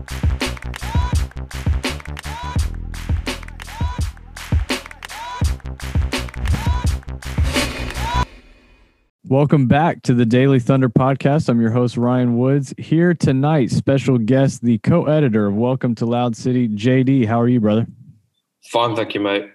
Welcome back to the Daily Thunder podcast. I'm your host, Ryan Woods. Here tonight, special guest, the co-editor of Welcome to Loud City, JD. How are you, brother? Fine, thank you, mate.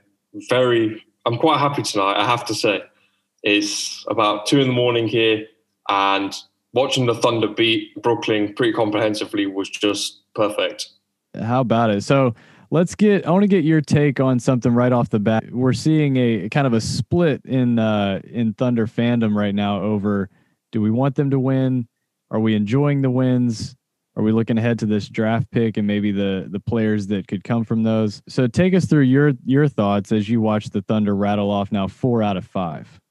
I'm quite happy tonight, I have to say. It's about 2 a.m. here, and watching the Thunder beat Brooklyn pretty comprehensively was just perfect. How about it? So I want to get your take on something right off the bat. We're seeing a kind of a split in Thunder fandom right now over, do we want them to win? Are we enjoying the wins? Are we looking ahead to this draft pick and maybe the players that could come from those? So take us through your thoughts as you watch the Thunder rattle off now 4 out of 5.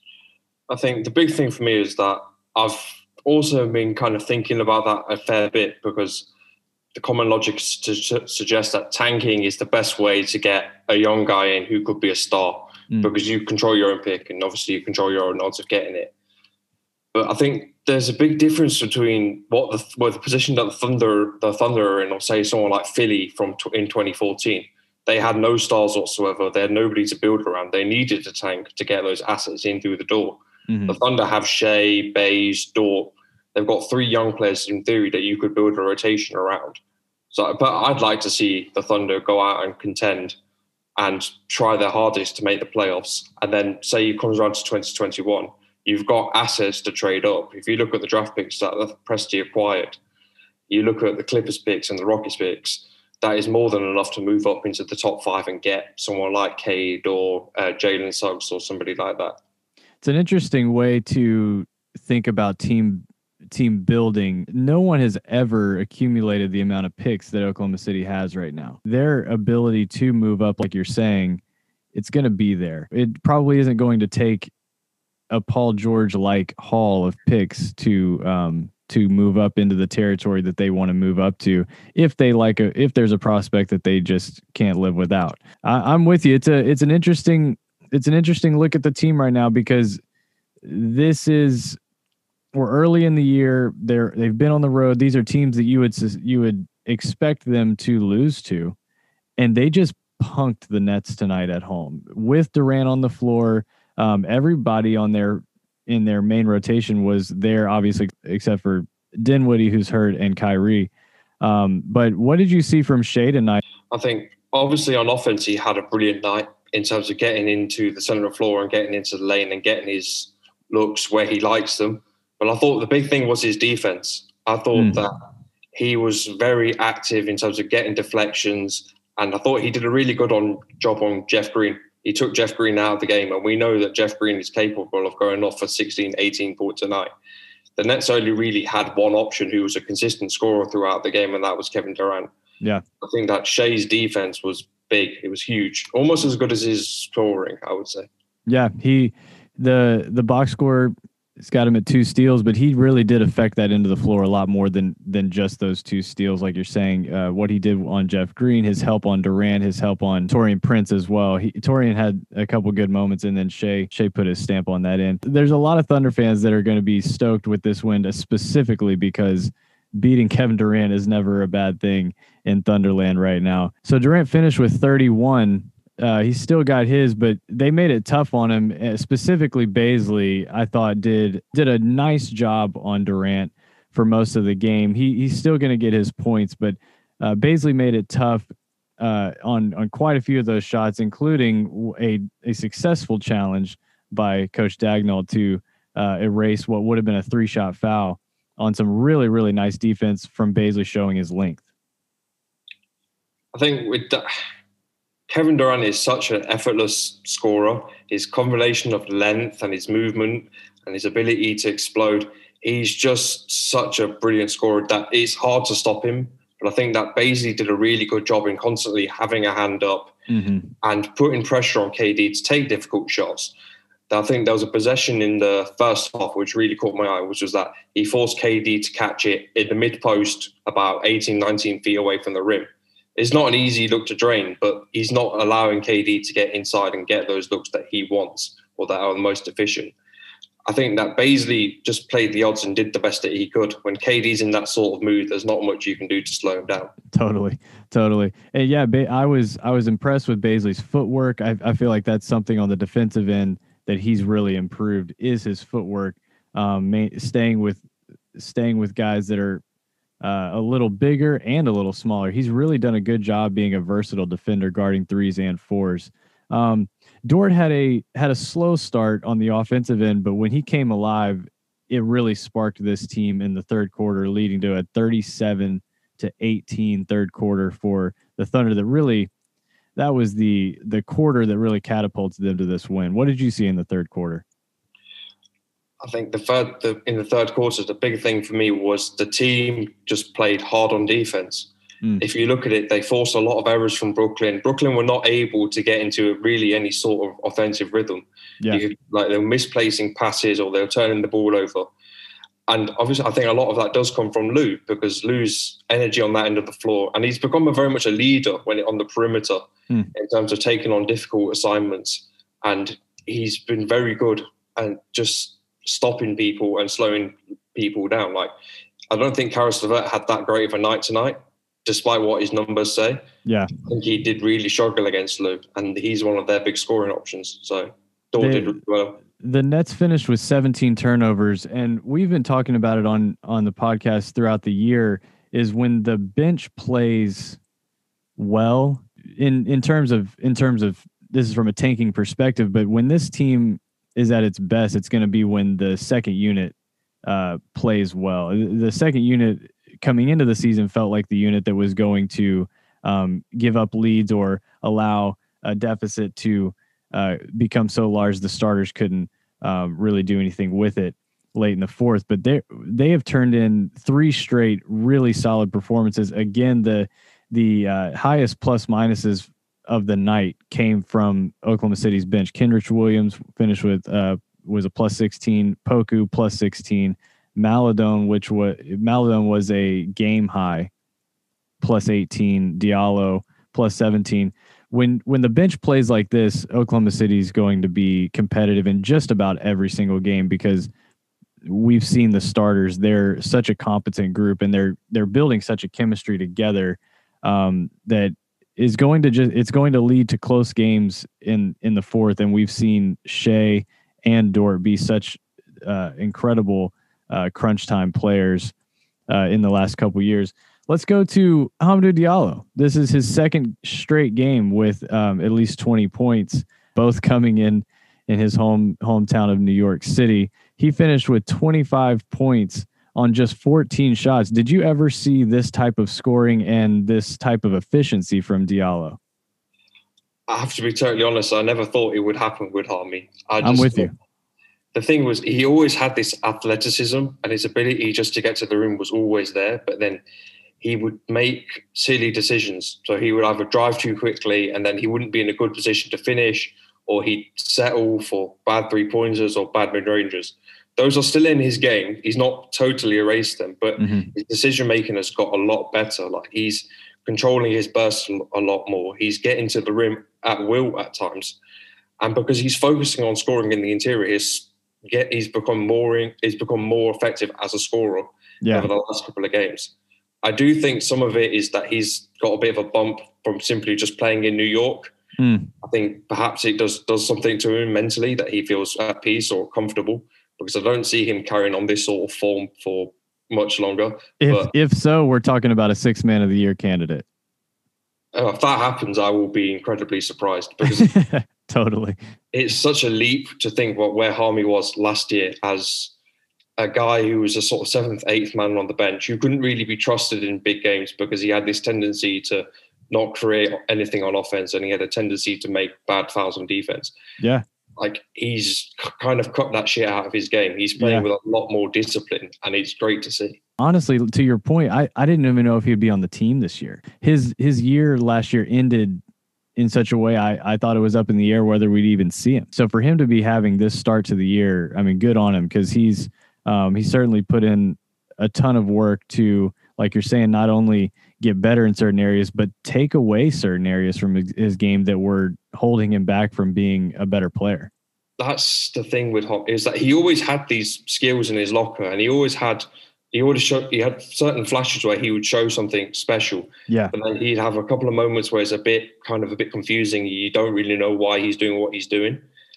I think the big thing for me is that I've also been kind of thinking about that a fair bit, because the common logic suggests that tanking is the best way to get a young guy in who could be a star, because you control your own pick and obviously you control your own odds of getting it. But I think there's a big difference between the position that the Thunder are in, or say someone like Philly in 2014. They had no stars whatsoever. They had nobody to build around. They needed a tank to get those assets in through the door. Mm-hmm. The Thunder have Shea, Bays, Dort. They've got 3 young players in theory that you could build a rotation around. But I'd like to see the Thunder go out and contend and try their hardest to make the playoffs. And then say it comes around to 2021, you've got assets to trade up. If you look at the draft picks that Presti acquired, you look at the Clippers picks and the Rockets picks, that is more than enough to move up into the top 5 and get someone like Cade or Jalen Suggs or somebody like that. It's an interesting way to think about team building. No one has ever accumulated the amount of picks that Oklahoma City has right now. Their ability to move up, like you're saying, it's going to be there. It probably isn't going to take a Paul George-like haul of picks to move up into the territory that they want to move up to, if there's a prospect that they just can't live without. I'm with you. It's an interesting look at the team right now, because we're early in the year. They've been on the road. These are teams that you would expect them to lose to, and they just punked the Nets tonight at home with Durant on the floor. Everybody in their main rotation was there, obviously, except for Dinwiddie, who's hurt, and Kyrie. But what did you see from Shea tonight? I think obviously on offense he had a brilliant night in terms of getting into the center of the floor and getting into the lane and getting his looks where he likes them. But I thought the big thing was his defense. I thought that he was very active in terms of getting deflections, and I thought he did a really good job on Jeff Green. He took Jeff Green out of the game, and we know that Jeff Green is capable of going off for 16, 18 points a night. The Nets only really had one option who was a consistent scorer throughout the game, and that was Kevin Durant. Yeah. I think that Shea's defense was big. It was huge. Almost as good as his scoring, I would say. Yeah, the box score, it's got him at 2 steals, but he really did affect that into the floor a lot more than just those 2 steals, like you're saying. What he did on Jeff Green, his help on Durant, his help on Taurean Prince as well. Taurean had a couple good moments, and then Shea put his stamp on that end. There's a lot of Thunder fans that are going to be stoked with this win, specifically because beating Kevin Durant is never a bad thing in Thunderland right now. So Durant finished with 31. He still got his, but they made it tough on him. Specifically, Bazley, I thought, did a nice job on Durant for most of the game. He's still going to get his points, but Bazley made it tough on quite a few of those shots, including a successful challenge by Coach Dagnall to erase what would have been a 3-shot foul on some really, really nice defense from Bazley, showing his length. I think with Kevin Durant is such an effortless scorer. His combination of length and his movement and his ability to explode, he's just such a brilliant scorer that it's hard to stop him. But I think that Bazley did a really good job in constantly having a hand up and putting pressure on KD to take difficult shots. I think there was a possession in the first half which really caught my eye, which was that he forced KD to catch it in the mid-post about 18, 19 feet away from the rim. It's not an easy look to drain, but he's not allowing KD to get inside and get those looks that he wants or that are the most efficient. I think that Bazley just played the odds and did the best that he could. When KD's in that sort of mood, there's not much you can do to slow him down. Totally. And yeah, I was impressed with Bazley's footwork. I feel like that's something on the defensive end that he's really improved is his footwork. Staying with guys that are a little bigger and a little smaller. He's really done a good job being a versatile defender, guarding threes and fours. Dort had a slow start on the offensive end, but when he came alive, it really sparked this team in the third quarter, leading to a 37-18 third quarter for the Thunder. That was the quarter that really catapulted them to this win. What did you see in the third quarter? I think in the third quarter, the big thing for me was the team just played hard on defense. If you look at it, they forced a lot of errors from Brooklyn. Brooklyn were not able to get into really any sort of offensive rhythm. Yeah. They were misplacing passes or they were turning the ball over. And obviously, I think a lot of that does come from Lou, because Lou's energy on that end of the floor, and he's become very much a leader on the perimeter in terms of taking on difficult assignments. And he's been very good and just stopping people and slowing people down. Like, I don't think Caris LeVert had that great of a night tonight, despite what his numbers say. Yeah. I think he did really struggle against Lou, and he's one of their big scoring options. So Dort did really well. The Nets finished with 17 turnovers, and we've been talking about it on the podcast throughout the year, is when the bench plays well in terms of this is from a tanking perspective, but when this team is at its best, it's going to be when the second unit plays well. The second unit coming into the season felt like the unit that was going to give up leads or allow a deficit to become so large the starters couldn't really do anything with it late in the fourth. But they have turned in 3 straight really solid performances. Again, the highest plus minuses of the night came from Oklahoma City's bench. Kenrich Williams finished with was a plus 16, Poku plus 16, Maladon was a game high plus 18, Diallo plus 17. When the bench plays like this, Oklahoma City is going to be competitive in just about every single game, because we've seen the starters. They're such a competent group, and they're building such a chemistry together that is going to lead to close games in the fourth. And we've seen Shea and Dort be such incredible crunch time players in the last couple years. Let's go to Hamidou Diallo. This is his second straight game with at least 20 points, both coming in his hometown of New York City. He finished with 25 points on just 14 shots. Did you ever see this type of scoring and this type of efficiency from Diallo? I have to be totally honest, I never thought it would happen with Hami. I'm with you. The thing was, he always had this athleticism, and his ability just to get to the rim was always there. But then he would make silly decisions. So he would either drive too quickly, and then he wouldn't be in a good position to finish, or he'd settle for bad 3-pointers or bad mid-rangers. Those are still in his game. He's not totally erased them, but his decision-making has got a lot better. Like, he's controlling his bursts a lot more. He's getting to the rim at will at times. And because he's focusing on scoring in the interior, he's become more effective as a scorer over the last couple of games. I do think some of it is that he's got a bit of a bump from simply just playing in New York. I think perhaps it does something to him mentally, that he feels at peace or comfortable, because I don't see him carrying on this sort of form for much longer. If so, we're talking about a 6th Man of the Year candidate. If that happens, I will be incredibly surprised, because totally, it's such a leap to think where Hami was last year as a guy who was a sort of 7th, 8th man on the bench, who couldn't really be trusted in big games because he had this tendency to not create anything on offense, and he had a tendency to make bad fouls on defense. Yeah. Like, he's kind of cut that shit out of his game. He's playing with a lot more discipline, and it's great to see. Honestly, to your point, I didn't even know if he'd be on the team this year. His year last year ended in such a way I thought it was up in the air whether we'd even see him. So for him to be having this start to the year, I mean, good on him, because he's certainly put in a ton of work to, like you're saying, not only get better in certain areas, but take away certain areas from his game that were holding him back from being a better player. that's the thing with Hop, is that he always had these skills in his locker, and he had certain flashes where he would show something special. Yeah. But then he'd have a couple of moments where it's a bit confusing. You don't really know why he's doing what he's doing.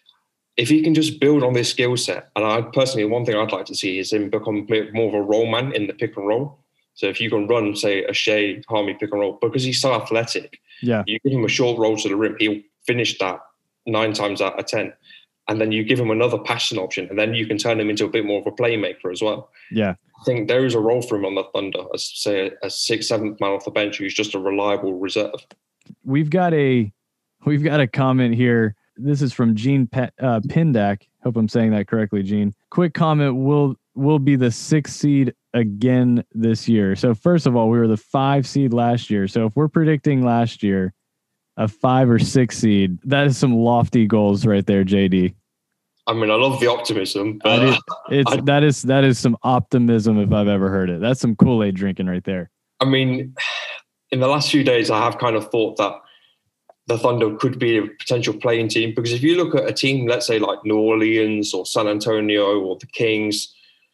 If he can just build on this skill set, and I personally, one thing I'd like to see is him become a bit more of a role man in the pick and roll. So if you can run, say, a Shea Harmy pick and roll, because he's so athletic, yeah, you give him a short roll to the rim, he'll finish that 9 times out of 10. And then you give him another passing option, and then you can turn him into a bit more of a playmaker as well. Yeah. I think there is a role for him on the Thunder as, say, a 6th, 7th man off the bench who's just a reliable reserve. We've got a comment here. This is from Gene Pindak. Hope I'm saying that correctly, Gene. Quick comment: Will be the 6th seed again this year. So first of all, we were the 5 seed last year. So if we're predicting last year a 5 or 6 seed, that is some lofty goals right there, JD. I mean, I love the optimism, but that is some optimism if I've ever heard it. That's some Kool-Aid drinking right there. I mean, in the last few days, I have kind of thought that the Thunder could be a potential playing team, because if you look at a team, let's say like New Orleans or San Antonio or the Kings,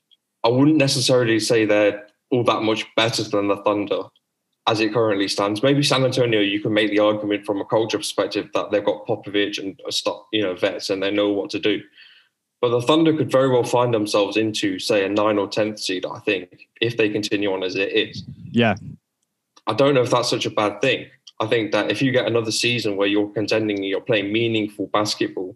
I wouldn't necessarily say they're all that much better than the Thunder as it currently stands. Maybe San Antonio, you can make the argument from a culture perspective that they've got Popovich and vets and they know what to do. But the Thunder could very well find themselves into, say, a 9th or 10th seed, I think, if they continue on as it is. Yeah. I don't know if that's such a bad thing. I think that if you get another season where you're contending and you're playing meaningful basketball,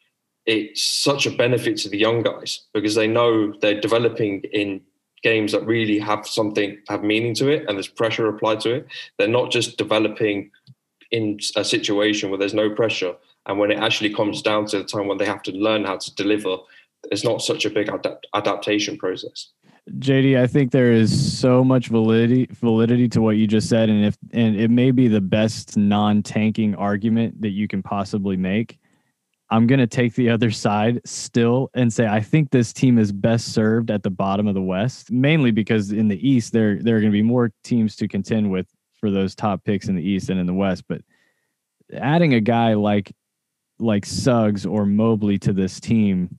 it's such a benefit to the young guys, because they know they're developing in games that really have meaning to it, and there's pressure applied to it. They're not just developing in a situation where there's no pressure, and when it actually comes down to the time when they have to learn how to deliver, it's not such a big adaptation process. JD, I think there is so much validity to what you just said, and it may be the best non-tanking argument that you can possibly make. I'm going to take the other side still and say I think this team is best served at the bottom of the West, mainly because in the East there are going to be more teams to contend with for those top picks in the East than in the West. But adding a guy like Suggs or Mobley to this team,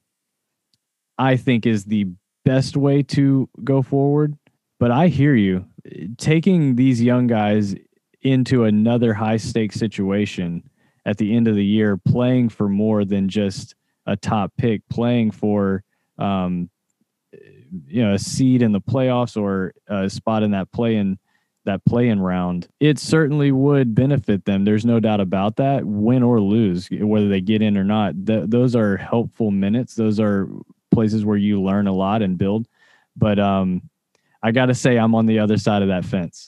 I think is the best way to go forward. But I hear you. Taking these young guys into another high stakes situation at the end of the year, playing for more than just a top pick, playing for a seed in the playoffs or a spot in that play-in round, it certainly would benefit them. There's no doubt about that, win or lose, whether they get in or not. Those are helpful minutes. Those are places where you learn a lot and build. But I got to say, I'm on the other side of that fence.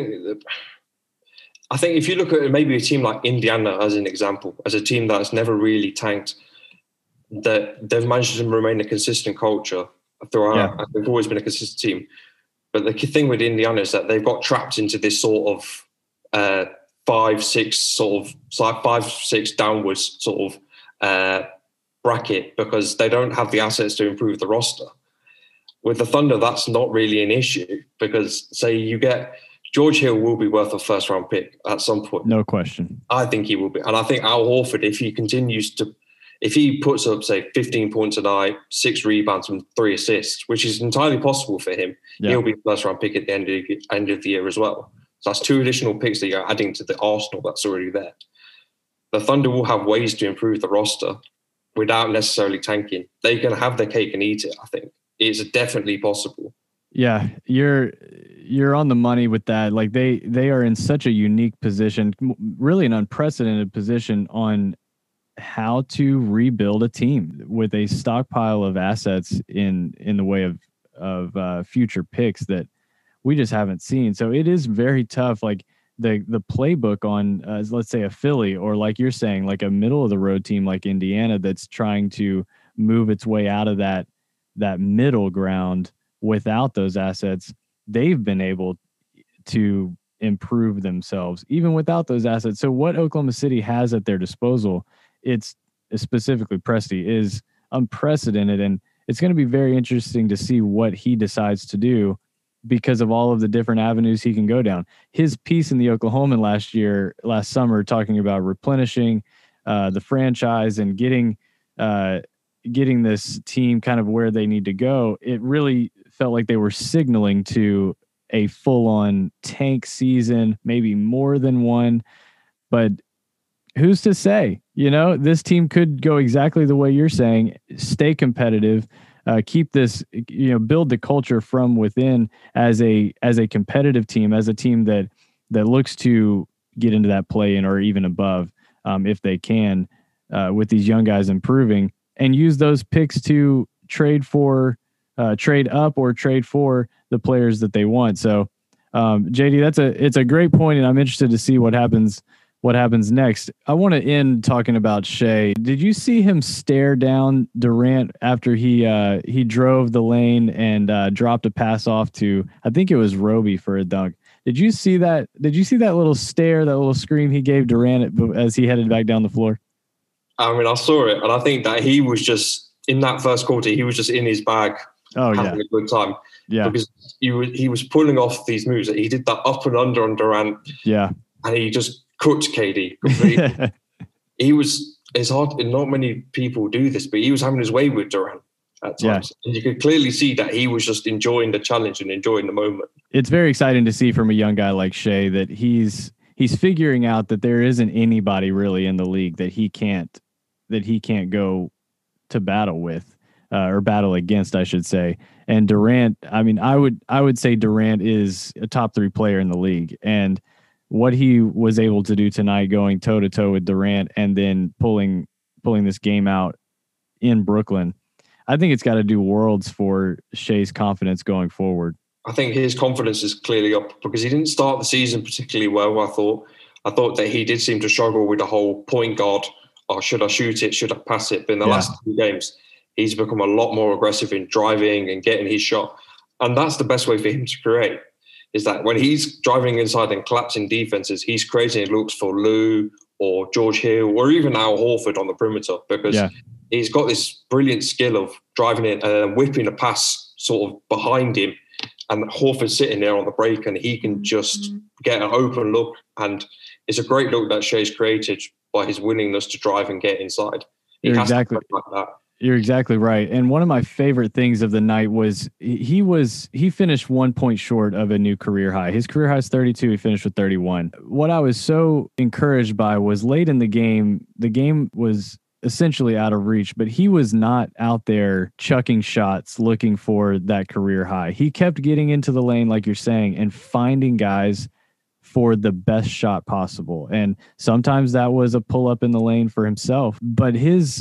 I think if you look at maybe a team like Indiana as an example, as a team that's never really tanked, that they've managed to remain a consistent culture throughout. Yeah. They've always been a consistent team. But the key thing with Indiana is that they've got trapped into this sort of 5-6 downwards sort of bracket, because they don't have the assets to improve the roster. With the Thunder, that's not really an issue, because say you get George Hill will be worth a first-round pick at some point. No question. I think he will be. And I think Al Horford, if he puts up, say, 15 points a night, 6 rebounds and 3 assists, which is entirely possible for him, he'll be a first-round pick at the end of the year as well. So that's 2 additional picks that you're adding to the arsenal that's already there. The Thunder will have ways to improve the roster without necessarily tanking. They can have their cake and eat it, I think. It's definitely possible. Yeah, you're on the money with that. Like they are in such a unique position, really an unprecedented position on how to rebuild a team with a stockpile of assets in the way of future picks that we just haven't seen. So it is very tough. Like the playbook on let's say a Philly, or like you're saying, like a middle of the road team like Indiana that's trying to move its way out of that middle ground without those assets. They've been able to improve themselves even without those assets. So what Oklahoma City has at their disposal, it's specifically Presti, is unprecedented. And it's going to be very interesting to see what he decides to do because of all of the different avenues he can go down. His piece in the Oklahoman last summer, talking about replenishing the franchise and getting uh, getting this team kind of where they need to go, it really felt like they were signaling to a full-on tank season, maybe more than one. But who's to say? This team could go exactly the way you're saying, stay competitive, keep this, build the culture from within as a competitive team, as a team that looks to get into that play-in or even above, if they can, with these young guys improving, and use those picks to trade up or trade for the players that they want. So, JD, it's a great point, and I'm interested to see what happens next. I want to end talking about Shai. Did you see him stare down Durant after he drove the lane and dropped a pass off to, I think it was Roby, for a dunk? Did you see that? Did you see that little stare, that little scream he gave Durant as he headed back down the floor? I mean, I saw it, and I think that he was just in that first quarter. He was just in his bag, having a good time. Yeah, because he was pulling off these moves. He did that up and under on Durant. Yeah, and he just cooked KD completely. It's hard. Not many people do this, but he was having his way with Durant at times. Yeah. And you could clearly see that he was just enjoying the challenge and enjoying the moment. It's very exciting to see from a young guy like Shai that he's figuring out that there isn't anybody really in the league that he can't go to battle with, or battle against, I should say. And Durant, I mean, I would say Durant is a top 3 player in the league, and what he was able to do tonight, going toe to toe with Durant and then pulling this game out in Brooklyn, I think it's got to do worlds for Shai's confidence going forward. I think his confidence is clearly up because he didn't start the season particularly well. I thought that he did seem to struggle with the whole point guard. Or should I shoot it? Should I pass it? But in the last 2 games, he's become a lot more aggressive in driving and getting his shot. And that's the best way for him to create, is that when he's driving inside and collapsing defenses, he's creating looks for Lou or George Hill or even Al Horford on the perimeter, because he's got this brilliant skill of driving it and then whipping a pass sort of behind him. And Horford's sitting there on the break and he can just get an open look. And it's a great look that Shai's created by his willingness to drive and get inside. You're exactly right. And one of my favorite things of the night was he finished 1 point short of a new career high. His career high is 32. He finished with 31. What I was so encouraged by was late in the game was essentially out of reach, but he was not out there chucking shots looking for that career high. He kept getting into the lane, like you're saying, and finding guys for the best shot possible. And sometimes that was a pull up in the lane for himself, but his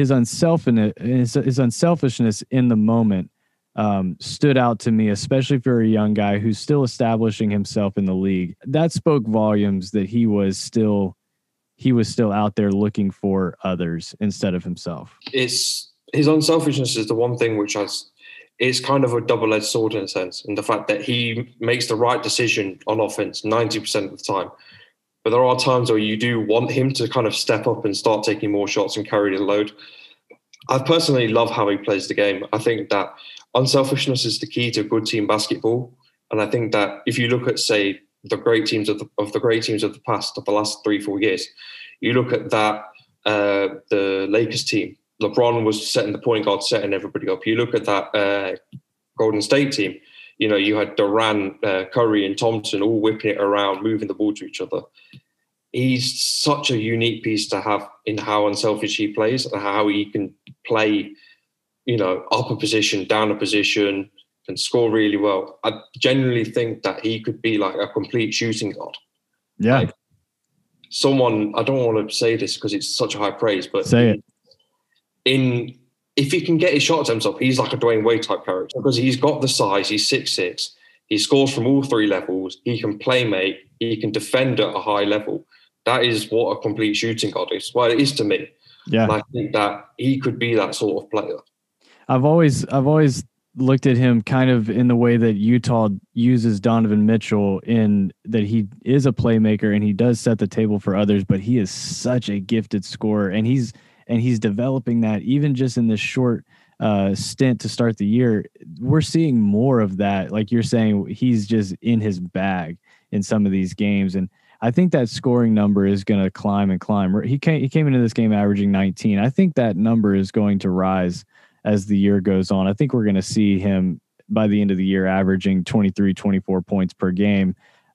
unselfishness in the moment stood out to me, especially for a young guy who's still establishing himself in the league. That spoke volumes that he was still out there looking for others instead of himself. His unselfishness is the one thing which it's kind of a double-edged sword in a sense, in the fact that he makes the right decision on offense 90% of the time. But there are times where you do want him to kind of step up and start taking more shots and carry the load. I personally love how he plays the game. I think that unselfishness is the key to good team basketball. And I think that if you look at, say, the great teams of the past, of the last 3-4 years, you look at that, the Lakers team, LeBron was setting the point guard, setting everybody up. You look at that Golden State team, you had Durant, Curry and Thompson all whipping it around, moving the ball to each other. He's such a unique piece to have in how unselfish he plays and how he can play, up a position, down a position, and score really well. I genuinely think that he could be like a complete shooting guard. Yeah. Like someone, I don't want to say this because it's such a high praise, but say it. If he can get his shot attempts up, he's like a Dwayne Wade type character because he's got the size. He's 6'6". He scores from all 3 levels. He can play make. He can defend at a high level. That is what a complete shooting guard is. Well, it is to me. Yeah, and I think that he could be that sort of player. I've always looked at him kind of in the way that Utah uses Donovan Mitchell, in that he is a playmaker and he does set the table for others, but he is such a gifted scorer, and he's developing that even just in this short stint to start the year. We're seeing more of that. Like you're saying, he's just in his bag. in some of these games. And I think that scoring number is going to climb and climb. He came into this game averaging 19. I think that number is going to rise as the year goes on. I think we're going to see him by the end of the year averaging 23, 24 points per game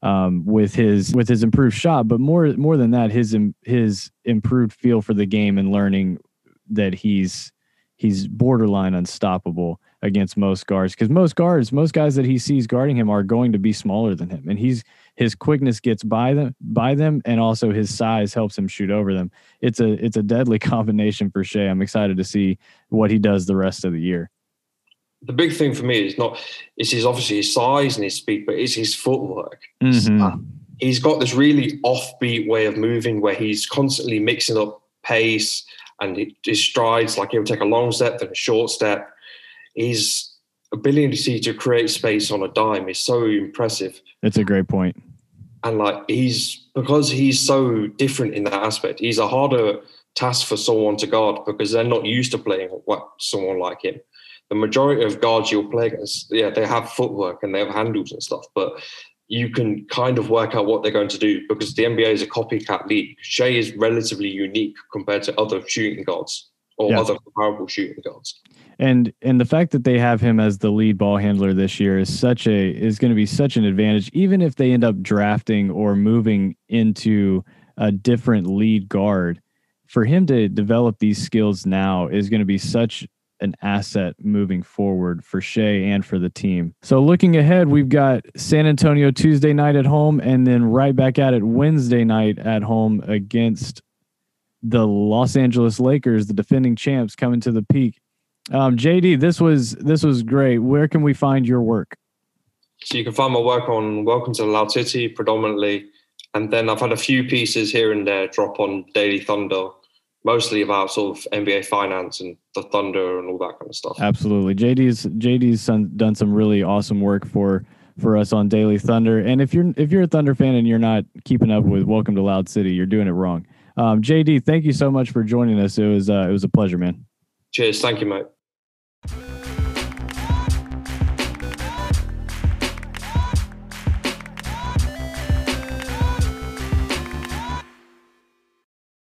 with his improved shot. But more than that, his improved feel for the game and learning that he's borderline unstoppable against most guards, because most guys that he sees guarding him are going to be smaller than him, and his quickness gets by them, and also his size helps him shoot over them. It's a deadly combination for Shai. I'm excited to see what he does the rest of the year. The big thing for me is obviously his size and his speed, but it's his footwork. Mm-hmm. He's got this really offbeat way of moving where he's constantly mixing up pace and his strides. Like he'll take a long step then a short step. His ability to create space on a dime is so impressive. That's a great point. And because he's so different in that aspect, he's a harder task for someone to guard because they're not used to playing someone like him. The majority of guards you'll play against, they have footwork and they have handles and stuff, but you can kind of work out what they're going to do because the NBA is a copycat league. Shai is relatively unique compared to other shooting guards or other comparable shooting guards. And the fact that they have him as the lead ball handler this year is going to be such an advantage, even if they end up drafting or moving into a different lead guard. For him to develop these skills now is going to be such an asset moving forward for Shai and for the team. So looking ahead, we've got San Antonio Tuesday night at home, and then right back at it Wednesday night at home against the Los Angeles Lakers, the defending champs, coming to the Peak. JD, this was great. Where can we find your work? So you can find my work on Welcome to the Loud City predominantly, and then I've had a few pieces here and there drop on Daily Thunder, mostly about sort of NBA finance and the Thunder and all that kind of stuff. Absolutely. JD's done some really awesome work for us on Daily Thunder. And if you're a Thunder fan and you're not keeping up with Welcome to Loud City, you're doing it wrong. JD, thank you so much for joining us. It was a pleasure, man. Cheers. Thank you, mate.